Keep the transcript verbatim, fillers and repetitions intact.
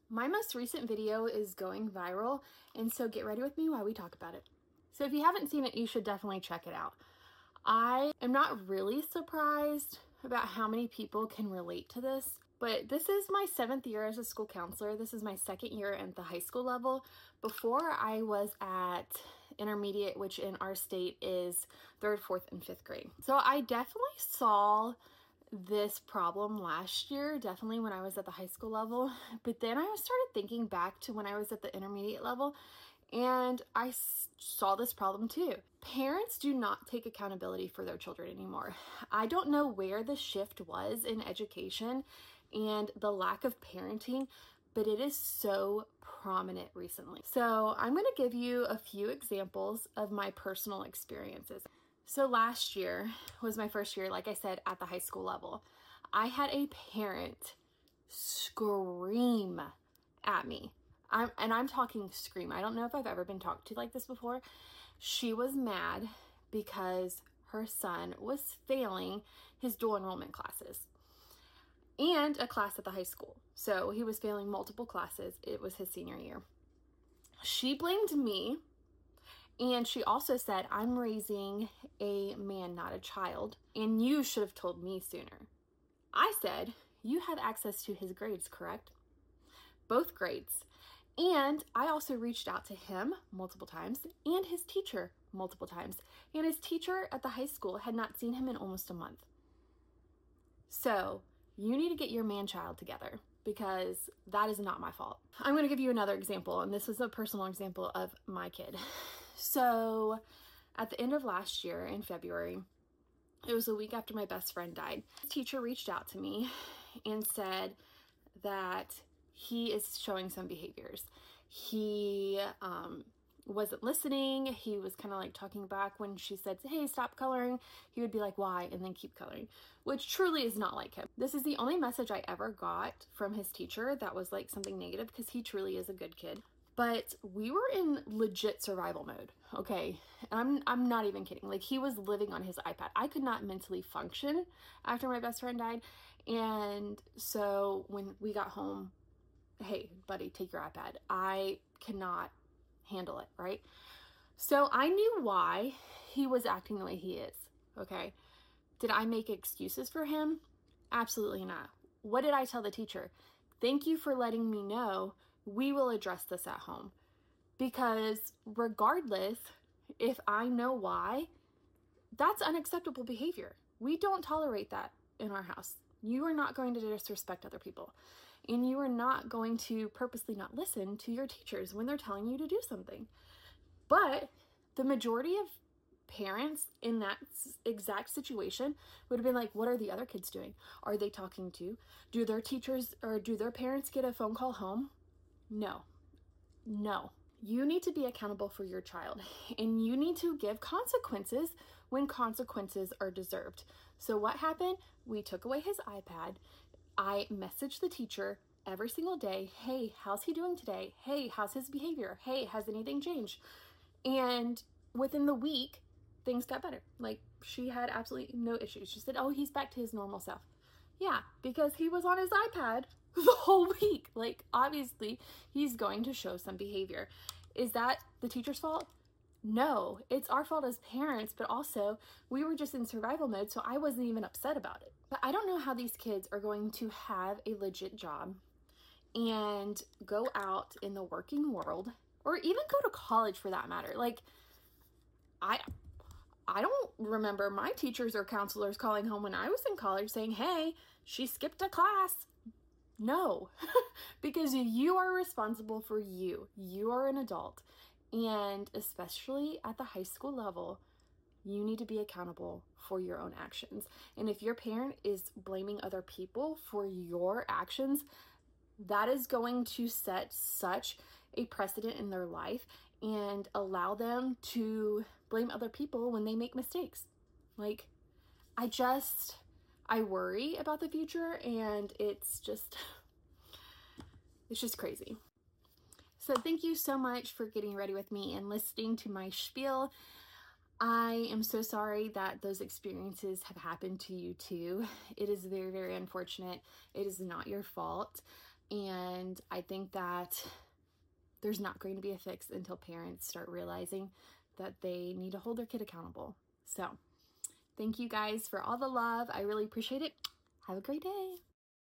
My most recent video is going viral, and so get ready with me while we talk about it. So if you haven't seen it, you should definitely check it out. I am not really surprised about how many people can relate to this, but this is my seventh year as a school counselor. This is my second year at the high school level. Before, I was at intermediate, which in our state is third, fourth, and fifth grade. So I definitely saw this problem last year, definitely when I was at the high school level. But then I started thinking back to when I was at the intermediate level, and I saw this problem too. Parents do not take accountability for their children anymore. I don't know where the shift was in education and the lack of parenting, but it is so prominent recently. So I'm going to give you a few examples of my personal experiences. So last year was my first year, like I said, at the high school level. I had a parent scream at me. I'm, and I'm talking scream. I don't know if I've ever been talked to like this before. She was mad because her son was failing his dual enrollment classes and a class at the high school. So he was failing multiple classes. It was his senior year. She blamed me. And she also said, I'm raising a man, not a child, and you should have told me sooner. I said, you have access to his grades, correct? Both grades. And I also reached out to him multiple times and his teacher multiple times. And his teacher at the high school had not seen him in almost a month. So you need to get your man-child together, because that is not my fault. I'm going to give you another example, and this is a personal example of my kid. So at the end of last year in February, it was a week after my best friend died. The teacher reached out to me and said that he is showing some behaviors. He um, wasn't listening. He was kind of like talking back when she said, hey, stop coloring. He would be like, why? And then keep coloring, which truly is not like him. This is the only message I ever got from his teacher that was like something negative, because he truly is a good kid. But we were in legit survival mode, okay? I'm I'm not even kidding. Like, he was living on his iPad. I could not mentally function after my best friend died. And so when we got home, hey, buddy, take your iPad. I cannot handle it, right? So I knew why he was acting the way he is, okay? Did I make excuses for him? Absolutely not. What did I tell the teacher? Thank you for letting me know. We will address this at home. Because regardless, if I know why, that's unacceptable behavior. We don't tolerate that in our house. You are not going to disrespect other people. And you are not going to purposely not listen to your teachers when they're telling you to do something. But the majority of parents in that exact situation would have been like, what are the other kids doing? Are they talking to? Do their teachers or do their parents get a phone call home? No, no. You need to be accountable for your child, and you need to give consequences when consequences are deserved. So what happened? We took away his iPad. I messaged the teacher every single day. Hey, how's he doing today? Hey, how's his behavior? Hey, has anything changed? And within the week, things got better. Like, she had absolutely no issues. She said, oh, he's back to his normal self. Yeah, because he was on his iPad the whole week. Like, obviously, he's going to show some behavior. Is that the teacher's fault? No, it's our fault as parents, but also we were just in survival mode, so I wasn't even upset about it. But I don't know how these kids are going to have a legit job and go out in the working world, or even go to college for that matter. Like, I... I don't remember my teachers or counselors calling home when I was in college saying, hey, she skipped a class. No, because you are responsible for you. You are an adult. And especially at the high school level, you need to be accountable for your own actions. And if your parent is blaming other people for your actions, that is going to set such a precedent in their life and allow them to blame other people when they make mistakes. Like, I just, I worry about the future, and it's just, it's just crazy. So thank you so much for getting ready with me and listening to my spiel. I am so sorry that those experiences have happened to you too. It is very, very unfortunate. It is not your fault. And I think that there's not going to be a fix until parents start realizing that they need to hold their kid accountable. So thank you guys for all the love. I really appreciate it. Have a great day.